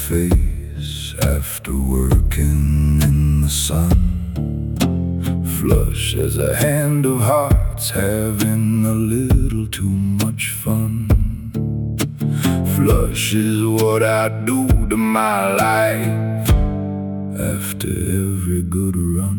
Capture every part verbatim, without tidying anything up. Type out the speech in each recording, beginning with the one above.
face after working in the sun. Flush as a hand of hearts having a little too much fun. Flush is what I do to my life after every good run.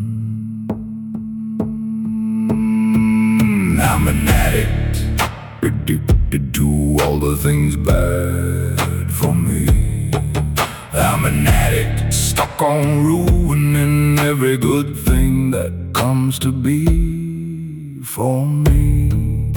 I'm an addict, addicted to all the things bad for me. I'm an addict, stuck on ruining every good thing that comes to be for me.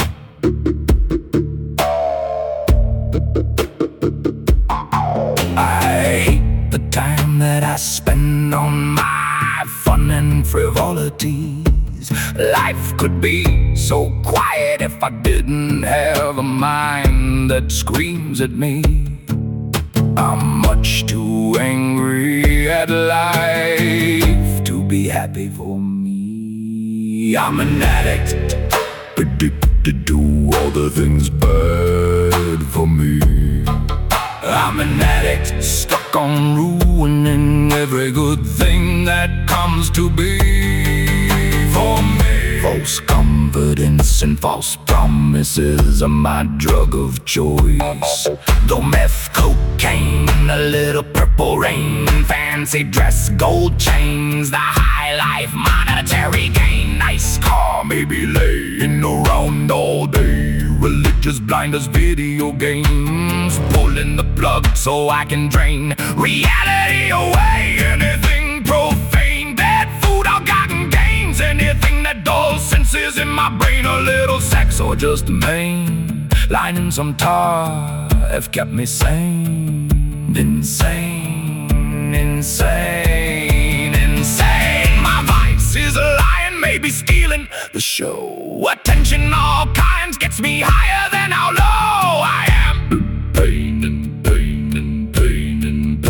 I hate the time that I spend on my fun and frivolities. Life could be so quiet if I didn't have a mind that screams at me. I'm much too angry at life to be happy for me. I'm an addict, addicted to all the things bad for me. I'm an addict, stuck on ruining every good thing that comes to be for me. False confidence and false promises are my drug of choice. Though meth, cocaine, a little purple rain, fancy dress, gold chains, the high life, monetary gain. Nice car, maybe laying around all day. Religious blinders, video games, pulling the plug so I can drain reality away. Anything profane, bad food, ill-gotten gains, anything that dulls senses in my brain. A little sex or just a main line in some tar have kept me sane. Insane, insane, insane. My vice is lying, maybe stealing the show. Attention all kinds gets me higher than how low I am. Pain and pain and pain and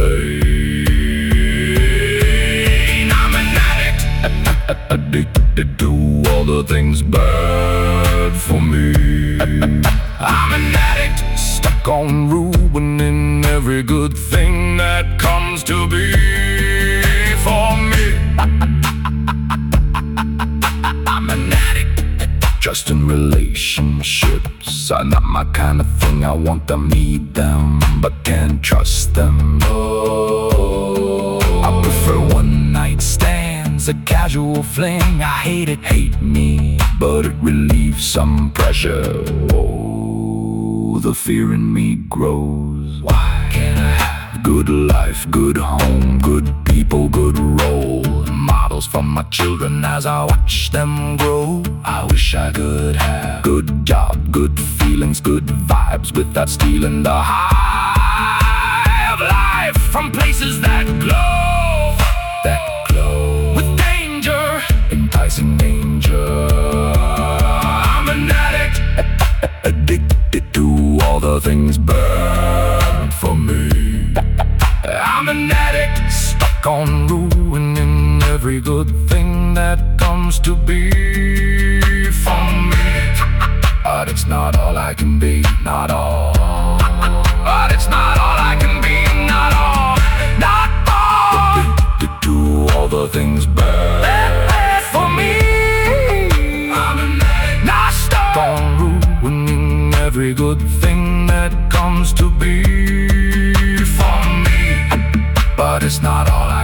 pain. I'm an addict, addicted to all the things bad for me. I'm an addict, stuck on ruining every good thing that comes to be for me. I'm an addict, just in relationships are not my kind of thing. I want them, need them, but can't trust them. Oh, I prefer one night stands, a casual fling. I hate it, hate me, but it relieves some pressure. Oh, the fear in me grows. Why can't I have good life, good home, good people, good role models for my children as I watch them grow? I wish I could have good job, good feelings, good vibes without stealing the high of life from places that glow, that glow with danger, enticing danger. I'm an addict, addicted to all the things bad for me. I'm an addict, stuck on ruining every good thing that comes to be for me. But it's not all I can be, not all. But it's not all I can be, not all, not all. Addicted to all the things bad, bad for me. I'm an addict, not stuck on ruining every good thing that comes to be for me. But it's not all I